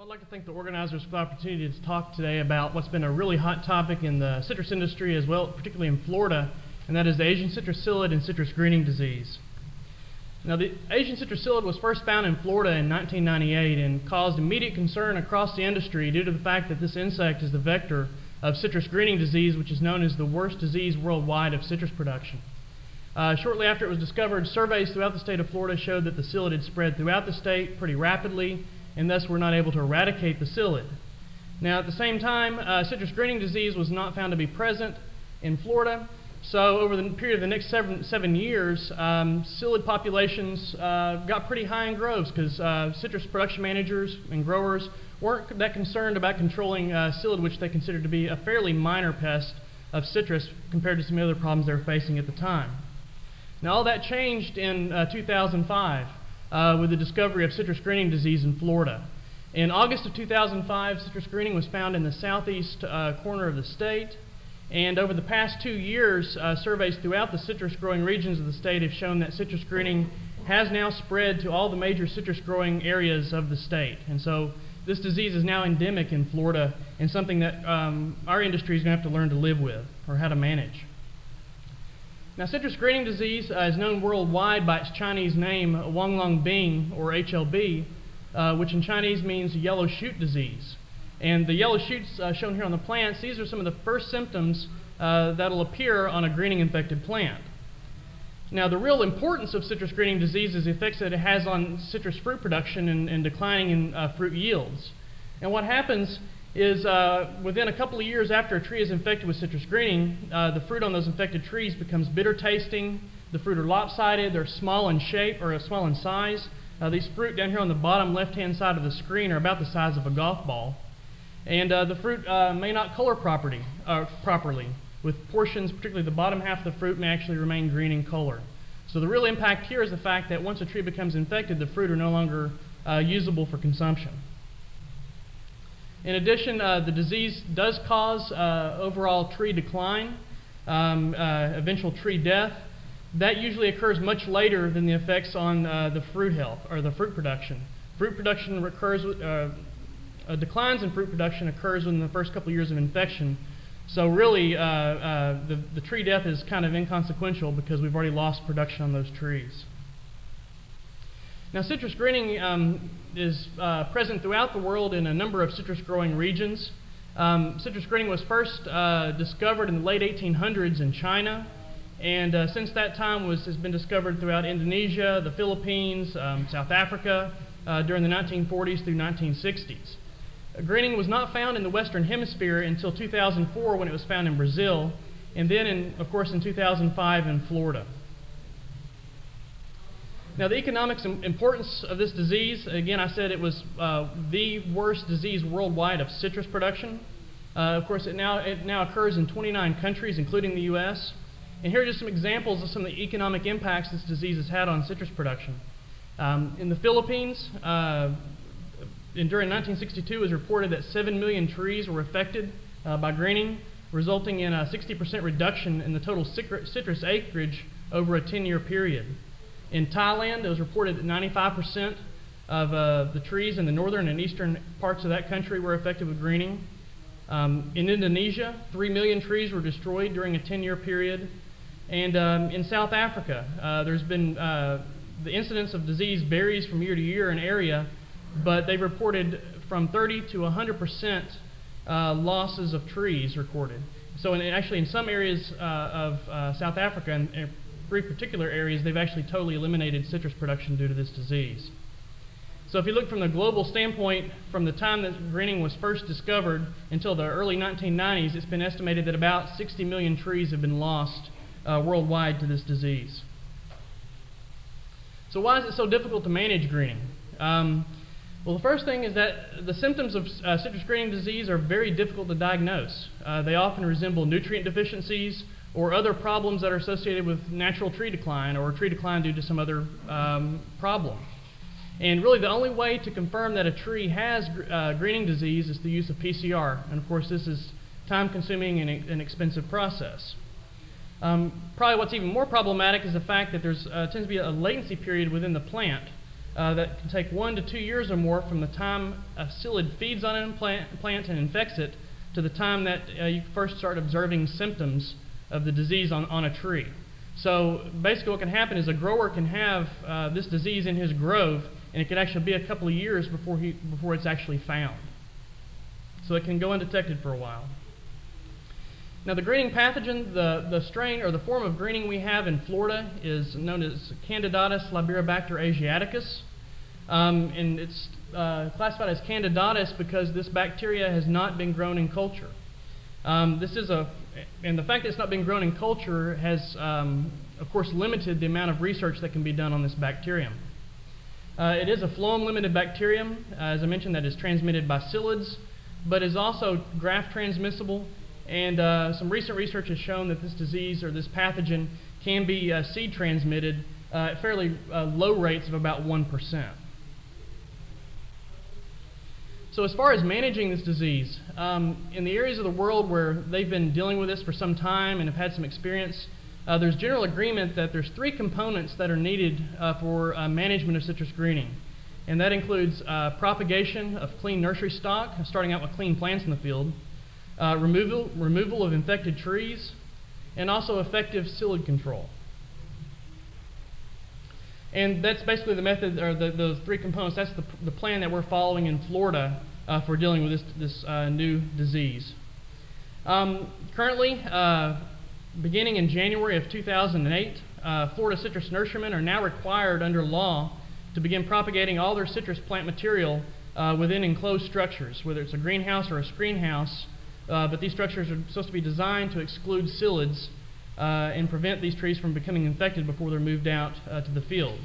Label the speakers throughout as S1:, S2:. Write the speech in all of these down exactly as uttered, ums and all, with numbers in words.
S1: Well, I'd like to thank the organizers for the opportunity to talk today about what's been a really hot topic in the citrus industry as well, particularly in Florida, and that is the Asian citrus psyllid and citrus greening disease. Now, the Asian citrus psyllid was first found in Florida in nineteen ninety-eight and caused immediate concern across the industry due to the fact that this insect is the vector of citrus greening disease, which is known as the worst disease worldwide of citrus production. Uh, shortly after it was discovered, surveys throughout the state of Florida showed that the psyllid had spread throughout the state pretty rapidly, and thus were not able to eradicate the psyllid. Now, at the same time, uh, citrus greening disease was not found to be present in Florida, so over the period of the next seven, seven years, um, psyllid populations uh, got pretty high in groves because uh, citrus production managers and growers weren't that concerned about controlling uh, psyllid, which they considered to be a fairly minor pest of citrus compared to some other problems they were facing at the time. Now, all that changed in uh, two thousand five. Uh, with the discovery of citrus greening disease in Florida. In August of two thousand five, citrus greening was found in the southeast uh, corner of the state, and over the past two years, uh, surveys throughout the citrus growing regions of the state have shown that citrus greening has now spread to all the major citrus growing areas of the state. And so this disease is now endemic in Florida and something that um, our industry is going to have to learn to live with or how to manage. Now, citrus greening disease uh, is known worldwide by its Chinese name, Huanglongbing, or H L B, uh, which in Chinese means yellow shoot disease. And the yellow shoots uh, shown here on the plants, these are some of the first symptoms uh, that will appear on a greening infected plant. Now, the real importance of citrus greening disease is the effects that it has on citrus fruit production and, and declining in uh, fruit yields. And what happens is uh, within a couple of years after a tree is infected with citrus greening, uh, the fruit on those infected trees becomes bitter tasting, the fruit are lopsided, they're small in shape or small in size. Uh, these fruit down here on the bottom left hand side of the screen are about the size of a golf ball. And uh, the fruit uh, may not color property, uh, properly, with portions, particularly the bottom half of the fruit, may actually remain green in color. So the real impact here is the fact that once a tree becomes infected, the fruit are no longer uh, usable for consumption. In addition, uh, the disease does cause uh, overall tree decline, um, uh, eventual tree death. That usually occurs much later than the effects on uh, the fruit health or the fruit production. Fruit production occurs, uh, uh, declines in fruit production occurs within the first couple of years of infection. So really, uh, uh, the, the tree death is kind of inconsequential because we've already lost production on those trees. Now, citrus greening um, is uh, present throughout the world in a number of citrus growing regions. Um, citrus greening was first uh, discovered in the late eighteen hundreds in China, and uh, since that time was, has been discovered throughout Indonesia, the Philippines, um, South Africa uh, during the nineteen forties through nineteen sixties. Uh, greening was not found in the Western Hemisphere until two thousand four when it was found in Brazil, and then, in, of course, in two thousand five in Florida. Now, the economic importance of this disease, again, I said it was uh, the worst disease worldwide of citrus production. Uh, of course, it now, it now occurs in twenty-nine countries, including the U S And here are just some examples of some of the economic impacts this disease has had on citrus production. Um, in the Philippines, uh, in, during nineteen sixty-two, it was reported that seven million trees were affected uh, by greening, resulting in a sixty percent reduction in the total citrus acreage over a ten-year period. In Thailand, it was reported that ninety-five percent of uh, the trees in the northern and eastern parts of that country were affected with greening. Um, in Indonesia, three million trees were destroyed during a ten-year period. And um, in South Africa, uh, there's been uh, the incidence of disease varies from year to year in area, but they've reported from thirty to one hundred percent uh, losses of trees recorded. So in, actually in some areas uh, of uh, South Africa, and, and three particular areas, they've actually totally eliminated citrus production due to this disease. So if you look from the global standpoint, from the time that greening was first discovered until the early nineteen nineties, it's been estimated that about sixty million trees have been lost uh, worldwide to this disease. So why is it so difficult to manage greening? Um, well, the first thing is that the symptoms of uh, citrus greening disease are very difficult to diagnose. Uh, they often resemble nutrient deficiencies or other problems that are associated with natural tree decline or tree decline due to some other um, problem. And really the only way to confirm that a tree has uh, greening disease is the use of P C R. And of course this is time-consuming and an expensive process. Um, probably what's even more problematic is the fact that there uh, tends to be a latency period within the plant uh, that can take one to two years or more from the time a psyllid feeds on a plant, plant and infects it to the time that uh, you first start observing symptoms of the disease on, on a tree. So basically what can happen is a grower can have uh, this disease in his grove, and it could actually be a couple of years before, he, before it's actually found. So it can go undetected for a while. Now the greening pathogen, the, the strain or the form of greening we have in Florida is known as Candidatus libiribacter asiaticus. Um, and it's uh, classified as Candidatus because this bacteria has not been grown in culture. Um, this is a, and the fact that it's not been grown in culture has, um, of course, limited the amount of research that can be done on this bacterium. Uh, it is a phloem-limited bacterium, uh, as I mentioned, that is transmitted by psyllids, but is also graft transmissible. And uh, some recent research has shown that this disease or this pathogen can be uh, seed transmitted uh, at fairly uh, low rates of about one percent. So as far as managing this disease, um, in the areas of the world where they've been dealing with this for some time and have had some experience, uh, there's general agreement that there's three components that are needed uh, for uh, management of citrus greening. And that includes uh, propagation of clean nursery stock, starting out with clean plants in the field, Uh, removal, removal of infected trees, and also effective psyllid control. And that's basically the method, or the, those three components. That's the, the plan that we're following in Florida uh, for dealing with this, this uh, new disease. Um, currently, uh, beginning in January of two thousand eight, uh, Florida citrus nurserymen are now required under law to begin propagating all their citrus plant material uh, within enclosed structures, whether it's a greenhouse or a screen house. Uh, but these structures are supposed to be designed to exclude psyllids uh, and prevent these trees from becoming infected before they're moved out uh, to the field.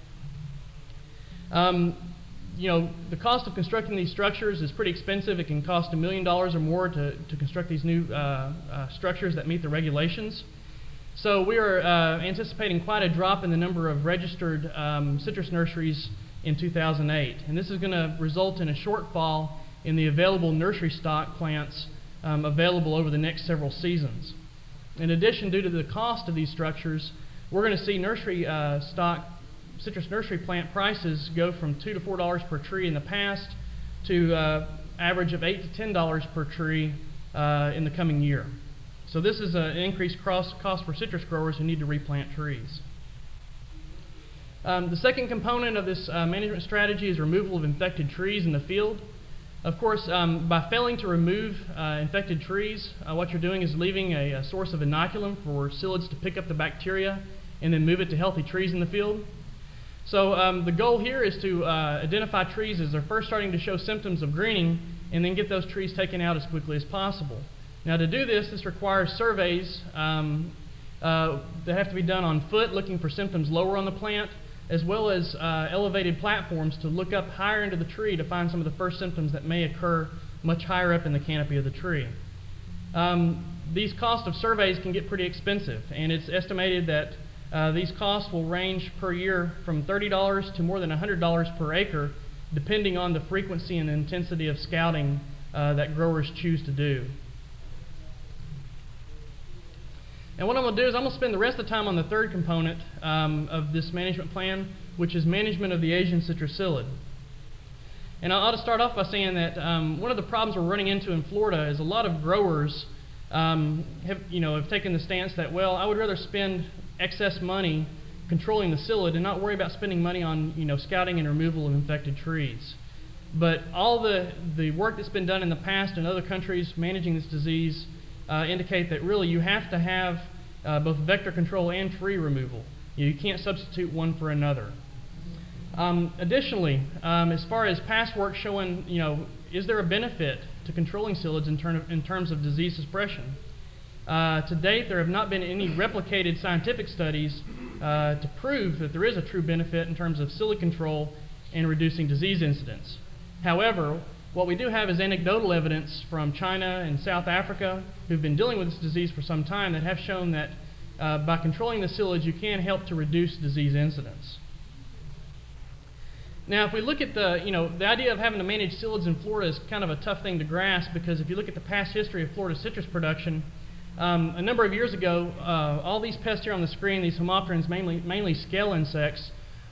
S1: Um, you know, the cost of constructing these structures is pretty expensive. It can cost a million dollars or more to, to construct these new uh, uh, structures that meet the regulations. So we are uh, anticipating quite a drop in the number of registered um, citrus nurseries in two thousand eight. And this is going to result in a shortfall in the available nursery stock plants Um, available over the next several seasons. In addition, due to the cost of these structures, we're going to see nursery uh, stock, citrus nursery plant prices go from two to four dollars per tree in the past to uh, average of eight to ten dollars per tree uh, in the coming year. So this is an increased cost cost for citrus growers who need to replant trees. Um, the second component of this uh, management strategy is removal of infected trees in the field. Of course, um, by failing to remove uh, infected trees, uh, what you're doing is leaving a, a source of inoculum for psyllids to pick up the bacteria and then move it to healthy trees in the field. So um, the goal here is to uh, identify trees as they're first starting to show symptoms of greening and then get those trees taken out as quickly as possible. Now to do this, this requires surveys um, uh, that have to be done on foot, looking for symptoms lower on the plant, as well as uh, elevated platforms to look up higher into the tree to find some of the first symptoms that may occur much higher up in the canopy of the tree. Um, these costs of surveys can get pretty expensive, and it's estimated that uh, these costs will range per year from thirty dollars to more than one hundred dollars per acre, depending on the frequency and intensity of scouting uh, that growers choose to do. And what I'm going to do is I'm going to spend the rest of the time on the third component um, of this management plan, which is management of the Asian citrus psyllid. And I ought to start off by saying that um, one of the problems we're running into in Florida is a lot of growers um, have, you know, have taken the stance that, well, I would rather spend excess money controlling the psyllid and not worry about spending money on, you know, scouting and removal of infected trees. But all the, the work that's been done in the past in other countries managing this disease Uh, indicate that really you have to have uh, both vector control and tree removal. You can't substitute one for another. Um, additionally, um, as far as past work showing, you know, is there a benefit to controlling psyllids in, term of, in terms of disease suppression? Uh, to date, there have not been any replicated scientific studies uh, to prove that there is a true benefit in terms of psyllid control and reducing disease incidence. However, what we do have is anecdotal evidence from China and South Africa who've been dealing with this disease for some time that have shown that uh, by controlling the psyllids you can help to reduce disease incidence. Now if we look at the, you know, the idea of having to manage psyllids in Florida is kind of a tough thing to grasp, because if you look at the past history of Florida citrus production, um, a number of years ago uh, all these pests here on the screen, these homopterans, mainly, mainly scale insects,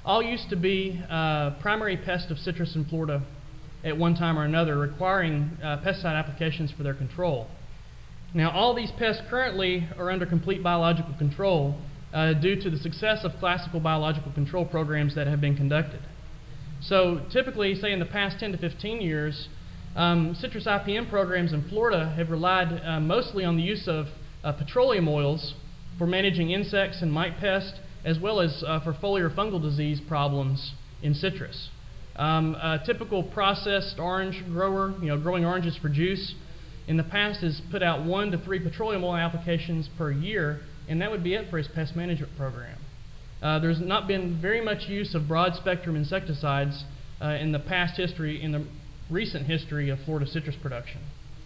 S1: all used to be uh, primary pests of citrus in Florida at one time or another, requiring uh, pesticide applications for their control. Now, all these pests currently are under complete biological control uh, due to the success of classical biological control programs that have been conducted. So typically, say in the past ten to fifteen years, um, citrus I P M programs in Florida have relied uh, mostly on the use of uh, petroleum oils for managing insects and mite pests, as well as uh, for foliar fungal disease problems in citrus. Um, a typical processed orange grower, you know, growing oranges for juice, in the past has put out one to three petroleum oil applications per year, and that would be it for his pest management program. Uh, there's not been very much use of broad-spectrum insecticides uh, in the past history, in the recent history of Florida citrus production.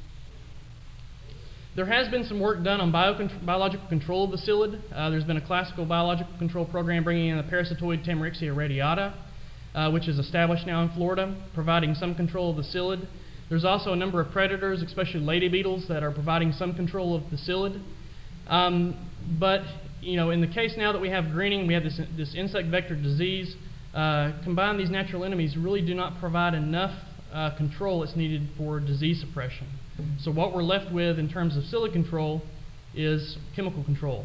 S1: There has been some work done on biocont biological control of the psyllid. Uh, there's been a classical biological control program bringing in the parasitoid Tamarixia radiata, uh, which is established now in Florida, providing some control of the psyllid. There's also a number of predators, especially lady beetles, that are providing some control of the psyllid. Um, but, you know, in the case now that we have greening, we have this, this insect vector disease, uh, combined these natural enemies really do not provide enough uh, control that's needed for disease suppression. So what we're left with in terms of psyllid control is chemical control.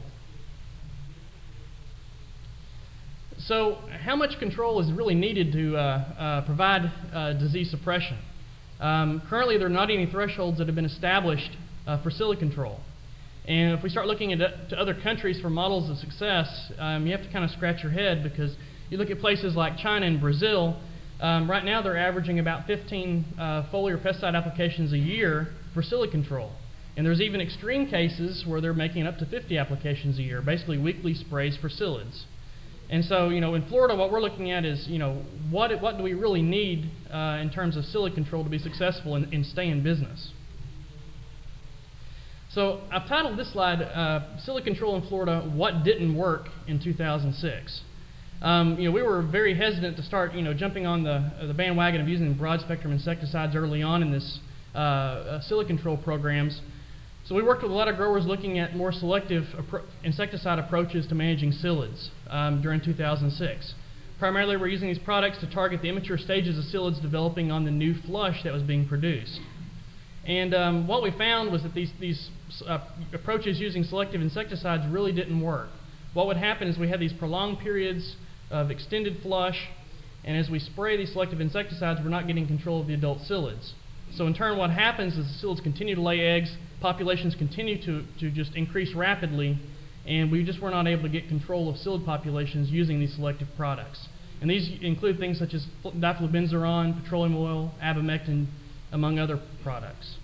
S1: So how much control is really needed to uh, uh, provide uh, disease suppression? Um, currently, there are not any thresholds that have been established uh, for psyllid control. And if we start looking at uh, to other countries for models of success, um, you have to kind of scratch your head, because you look at places like China and Brazil. Um, right now, they're averaging about fifteen uh, foliar pesticide applications a year for psyllid control. And there's even extreme cases where they're making up to fifty applications a year, basically weekly sprays for psyllids. And so, you know, in Florida, what we're looking at is, you know, what what do we really need uh, in terms of psyllid control to be successful and, and stay in business? So I've titled this slide, uh, Psyllid Control in Florida, What Didn't Work in two thousand six. Um, you know, we were very hesitant to start, you know, jumping on the, uh, the bandwagon of using broad-spectrum insecticides early on in this uh, uh, psyllid control programs. So we worked with a lot of growers looking at more selective appro insecticide approaches to managing psyllids um, during two thousand six. Primarily, we're using these products to target the immature stages of psyllids developing on the new flush that was being produced. And um, what we found was that these, these uh, approaches using selective insecticides really didn't work. What would happen is we had these prolonged periods of extended flush, and as we spray these selective insecticides, we're not getting control of the adult psyllids. So in turn, what happens is the psyllids continue to lay eggs, populations continue to, to just increase rapidly, and we just were not able to get control of psyllid populations using these selective products. And these include things such as diflubenzuron, petroleum oil, abamectin, among other products.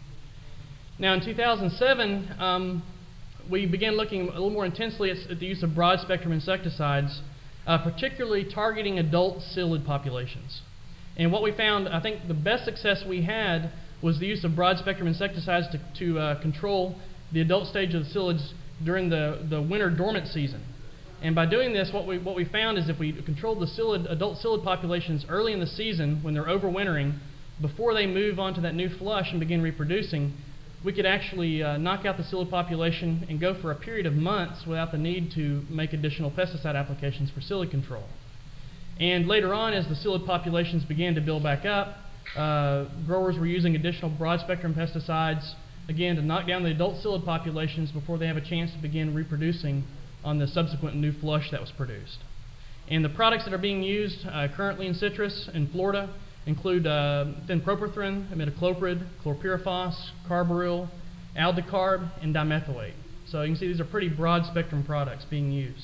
S1: Now in two thousand seven, um, we began looking a little more intensely at, at the use of broad-spectrum insecticides, uh, particularly targeting adult psyllid populations. And what we found, I think the best success we had was the use of broad-spectrum insecticides to, to uh, control the adult stage of the psyllids during the, the winter dormant season. And by doing this, what we, what we found is if we controlled the psyllid, adult psyllid populations early in the season when they're overwintering, before they move on to that new flush and begin reproducing, we could actually uh, knock out the psyllid population and go for a period of months without the need to make additional pesticide applications for psyllid control. And later on, as the psyllid populations began to build back up, uh, growers were using additional broad-spectrum pesticides, again, to knock down the adult psyllid populations before they have a chance to begin reproducing on the subsequent new flush that was produced. And the products that are being used uh, currently in citrus in Florida include uh, fenpropyrethrin, imidacloprid, chlorpyrifos, carbaryl, aldicarb, and dimethoate. So you can see these are pretty broad-spectrum products being used.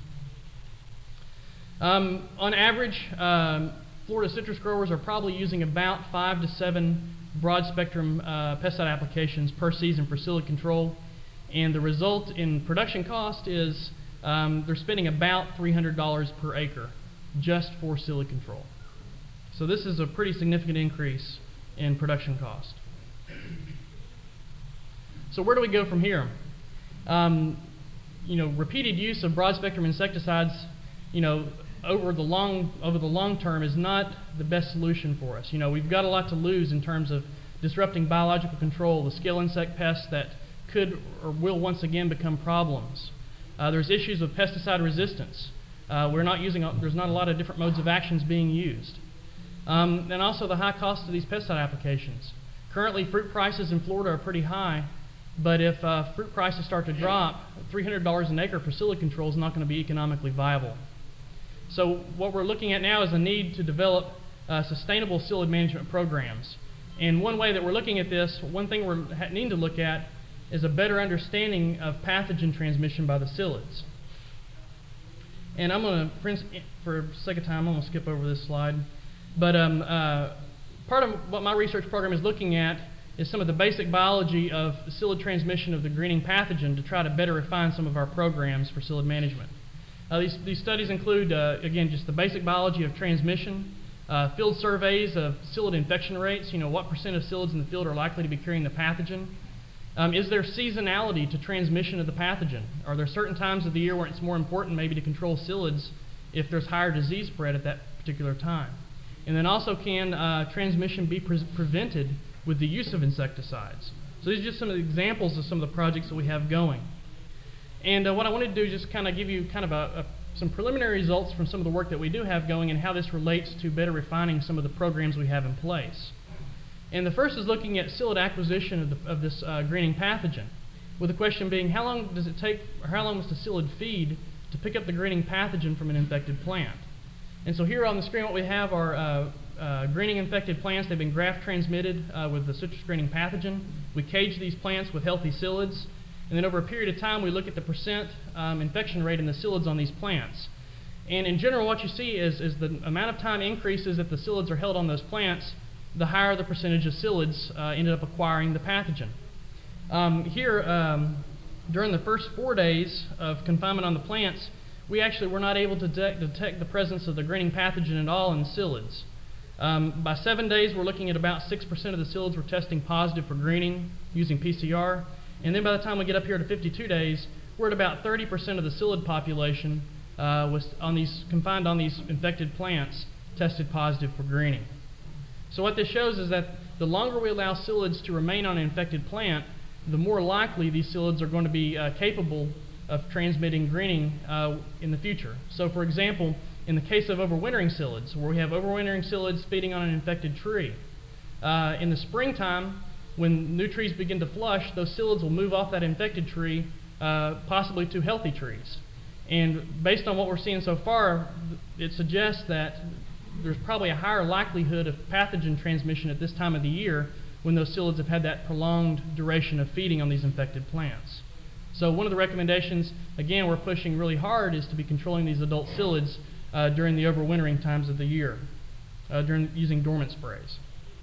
S1: Um, on average, um, Florida citrus growers are probably using about five to seven broad-spectrum uh, pesticide applications per season for psyllid control, and the result in production cost is um, they're spending about three hundred dollars per acre just for psyllid control. So this is a pretty significant increase in production cost. So where do we go from here? Um, you know, repeated use of broad-spectrum insecticides, you know, over the long over the long term is not the best solution for us. You know, we've got a lot to lose in terms of disrupting biological control, the scale insect pests that could or will once again become problems. Uh, there's issues with pesticide resistance. Uh, we're not using, a, there's not a lot of different modes of actions being used. Um, and also the high cost of these pesticide applications. Currently, fruit prices in Florida are pretty high, but if uh, fruit prices start to drop, three hundred dollars an acre for psyllid control is not going to be economically viable. So what we're looking at now is a need to develop uh, sustainable psyllid management programs. And one way that we're looking at this, one thing we're needing to look at is a better understanding of pathogen transmission by the psyllids. And I'm going to, for the sake of time, I'm going to skip over this slide. But um, uh, part of what my research program is looking at is some of the basic biology of psyllid transmission of the greening pathogen to try to better refine some of our programs for psyllid management. Uh, these, these studies include, uh, again, just the basic biology of transmission, uh, field surveys of psyllid infection rates, you know, what percent of psyllids in the field are likely to be carrying the pathogen. Um, is there seasonality to transmission of the pathogen? Are there certain times of the year where it's more important maybe to control psyllids if there's higher disease spread at that particular time? And then also, can uh, transmission be pre prevented with the use of insecticides? So these are just some of the examples of some of the projects that we have going. And uh, what I wanted to do is just kind of give you kind of a, a, some preliminary results from some of the work that we do have going and how this relates to better refining some of the programs we have in place. And the first is looking at psyllid acquisition of, the, of this uh, greening pathogen, with the question being, how long does it take, or how long must the psyllid feed to pick up the greening pathogen from an infected plant? And so here on the screen what we have are uh, uh, greening infected plants. They've been graft transmitted uh, with the citrus greening pathogen. We cage these plants with healthy psyllids, and then over a period of time we look at the percent um, infection rate in the psyllids on these plants. And in general what you see is, is the amount of time increases that the psyllids are held on those plants, the higher the percentage of psyllids uh, ended up acquiring the pathogen. Um, here, um, during the first four days of confinement on the plants, we actually were not able to detect, detect the presence of the greening pathogen at all in the psyllids. Um, by seven days, we're looking at about six percent of the psyllids were testing positive for greening using P C R. And then by the time we get up here to fifty-two days, we're at about thirty percent of the psyllid population uh, was on these, confined on these infected plants tested positive for greening. So what this shows is that the longer we allow psyllids to remain on an infected plant, the more likely these psyllids are going to be uh, capable of transmitting greening uh, in the future. So for example, in the case of overwintering psyllids, where we have overwintering psyllids feeding on an infected tree, uh, in the springtime, when new trees begin to flush, those psyllids will move off that infected tree, uh, possibly to healthy trees. And based on what we're seeing so far, it suggests that there's probably a higher likelihood of pathogen transmission at this time of the year when those psyllids have had that prolonged duration of feeding on these infected plants. So one of the recommendations, again, we're pushing really hard, is to be controlling these adult psyllids uh, during the overwintering times of the year, uh, during using dormant sprays.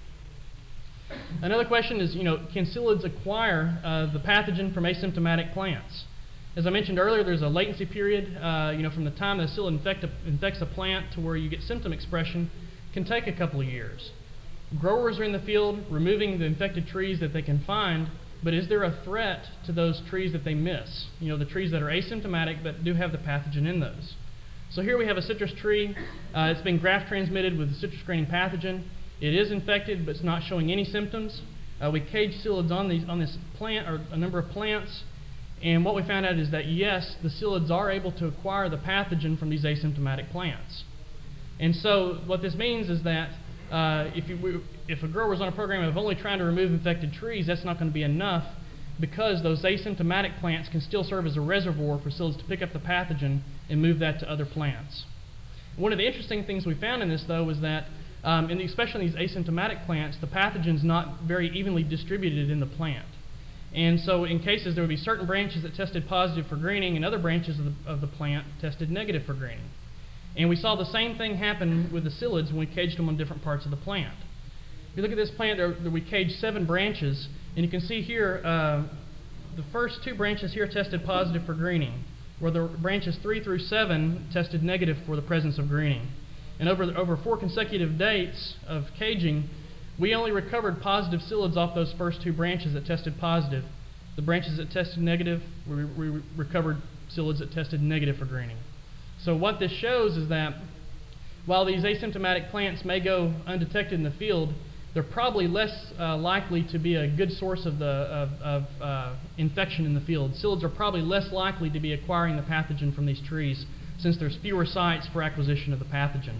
S1: Another question is, you know, can psyllids acquire uh, the pathogen from asymptomatic plants? As I mentioned earlier, there's a latency period, uh, you know, from the time the psyllid infect a, infects a plant to where you get symptom expression can take a couple of years. Growers are in the field removing the infected trees that they can find, but is there a threat to those trees that they miss? You know, the trees that are asymptomatic but do have the pathogen in those. So here we have a citrus tree. Uh, it's been graft transmitted with the citrus greening pathogen. It is infected, but it's not showing any symptoms. Uh, we caged psyllids on these on this plant, or a number of plants, and what we found out is that yes, the psyllids are able to acquire the pathogen from these asymptomatic plants. And so what this means is that uh, if you if a grower is on a program of only trying to remove infected trees, that's not going to be enough, because those asymptomatic plants can still serve as a reservoir for psyllids to pick up the pathogen and move that to other plants. One of the interesting things we found in this, though, was that Um, and especially in these asymptomatic plants, the pathogen's not very evenly distributed in the plant. And so in cases there would be certain branches that tested positive for greening and other branches of the, of the plant tested negative for greening. And we saw the same thing happen with the psyllids when we caged them on different parts of the plant. If you look at this plant, there, there we caged seven branches, and you can see here uh, the first two branches here tested positive for greening, where the branches three through seven tested negative for the presence of greening. And over, over four consecutive dates of caging, we only recovered positive psyllids off those first two branches that tested positive. The branches that tested negative, we, we recovered psyllids that tested negative for greening. So what this shows is that while these asymptomatic plants may go undetected in the field, they're probably less uh, likely to be a good source of, the, of, of uh, infection in the field. Psyllids are probably less likely to be acquiring the pathogen from these trees. since there's fewer sites for acquisition of the pathogen.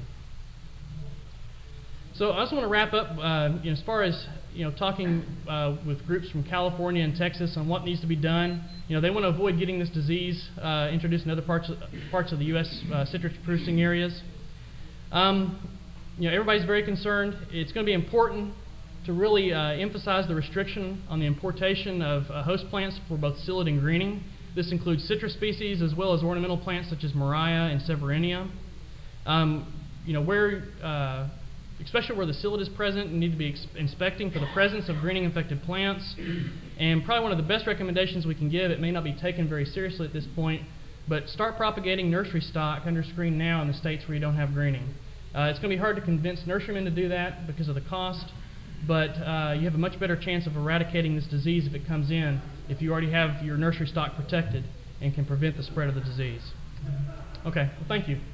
S1: So I just want to wrap up uh, you know, as far as you know, talking uh, with groups from California and Texas on what needs to be done. You know, they want to avoid getting this disease uh, introduced in other parts of, parts of the U S uh, citrus producing areas. Um, you know, everybody's very concerned. It's going to be important to really uh, emphasize the restriction on the importation of uh, host plants for both psyllid and greening. This includes citrus species as well as ornamental plants such as Murraya and Severinia. Um, you know, where uh, especially where the psyllid is present, you need to be inspecting for the presence of greening infected plants. And probably one of the best recommendations we can give, it may not be taken very seriously at this point, but start propagating nursery stock under screen now in the states where you don't have greening. Uh, it's going to be hard to convince nurserymen to do that because of the cost, but uh, you have a much better chance of eradicating this disease if it comes in if you already have your nursery stock protected and can prevent the spread of the disease. Okay, well, thank you.